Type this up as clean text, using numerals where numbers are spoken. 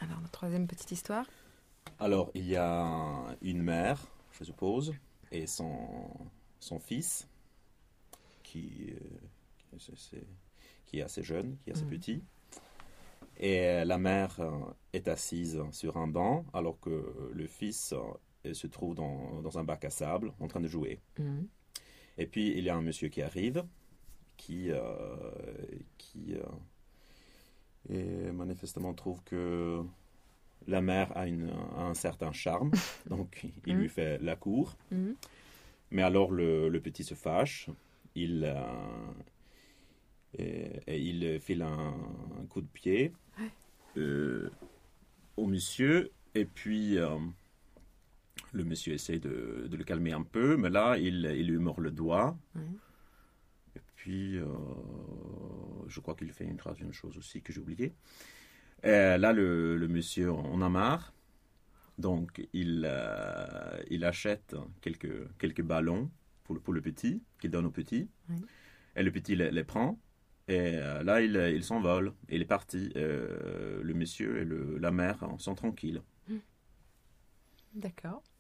Alors, la troisième petite histoire. Alors, il y a une mère, je suppose, et son fils, qui, qui est assez jeune, qui est assez Mhm. petit. Et la mère est assise sur un banc, alors que le fils se trouve dans un bac à sable, en train de jouer. Mhm. Et puis, il y a un monsieur qui arrive, qui et manifestement trouve que la mère a un certain charme, donc il lui Mhm. fait la cour. Mhm. Mais alors le petit se fâche, il, et il file un coup de pied Ouais. euh, au monsieur, et puis le monsieur essaie de le calmer un peu, mais là il lui mord le doigt, Ouais. et puis je crois qu'il fait une troisième chose aussi que j'ai oublié. Et là le monsieur en a marre. Donc, il achète quelques ballons pour le petit, qu'il donne au petit. Ouais. Et le petit les prend. Et là, il s'envole. Il est parti. Le monsieur et la mère sont tranquilles. D'accord.